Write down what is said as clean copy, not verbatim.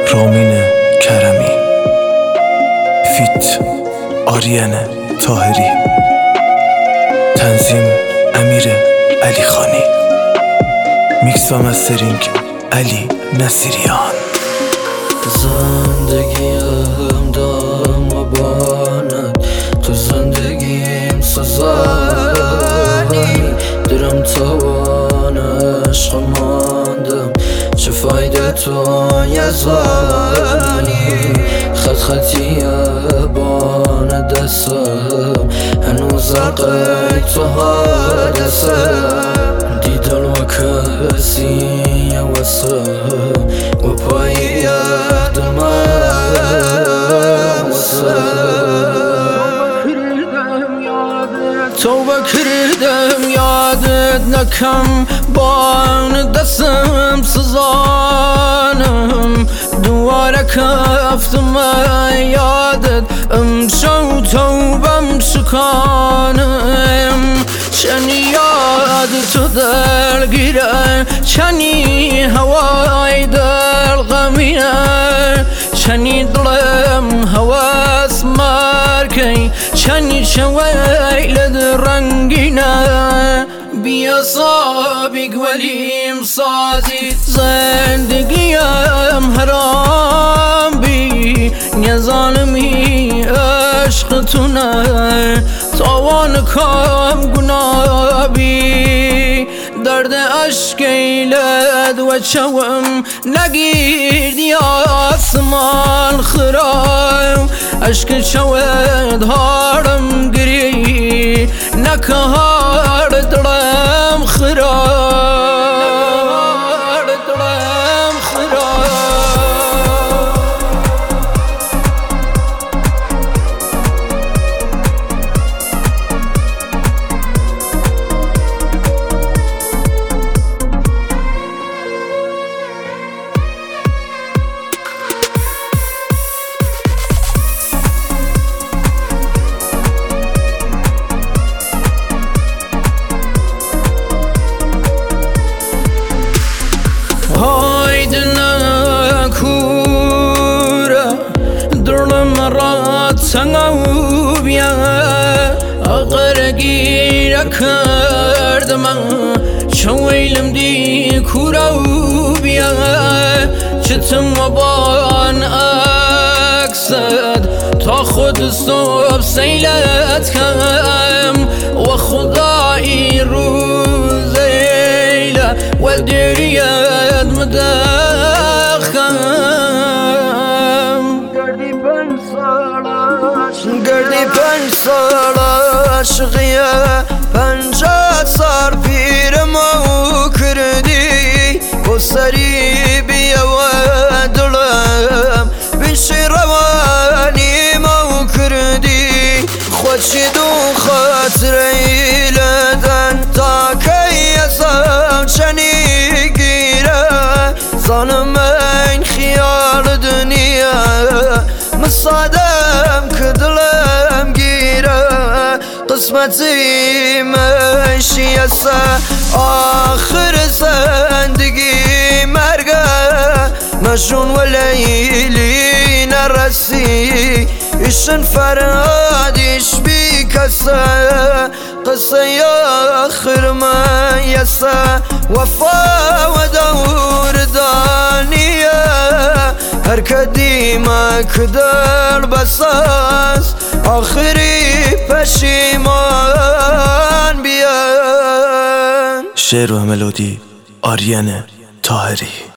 رامین کرمی فیت آریان طاهری تنظیم امیر علی خانی میکس و مسترینگ علی نصیریان. زندگیم دام و بانت تو زندگیم سزانی درم توان عشق ماندم چه فایده تو یزانی خط خطی بان دستم هنوز عقی تو حادثم دیدن و کسی وسم و پایی دمم توبه کردم یادت نکم بان دستم سزانم دواره کفتم یادت امشو توبم شکانم چنی یاد تو دلگیره چنی هوای دل غمینه چنی دلم هواس مرکی چنی شویلد رنگینه بیا صابی گولیم سازی زندگیم حرام بی نظالمی عشق تو نه تاوان کام گناه بی درد عشق ایلد و چوم نگیردی آسمان خرام عشق چود هارم گری نکهار دلم خرام سنگو بیا اگر گیر کردم چویلم دی کورو بیا چتم و بان اکسد تا خود صبح سیلت کم و خدایی روزیله و دریت مدخم گردی 5 سال عاشقیه 50 سال پیرم او کردی با سری بیا و دلم بیشی روانی مو کردی خودشی دو خاطر ایلدن تا که ازم چنی گیره زانم این خیال دنیا مصادم که دلم گیره قسمتی مشیسه آخر زندگی مرگه مجنون و لیلی نرسی ایشن فرادیش بی کسه قصه آخر میسه وفا و دور دانیه هر کدیما کدر بساس آخری پشیمان بیان. شعر و ملودی آریان طاهری.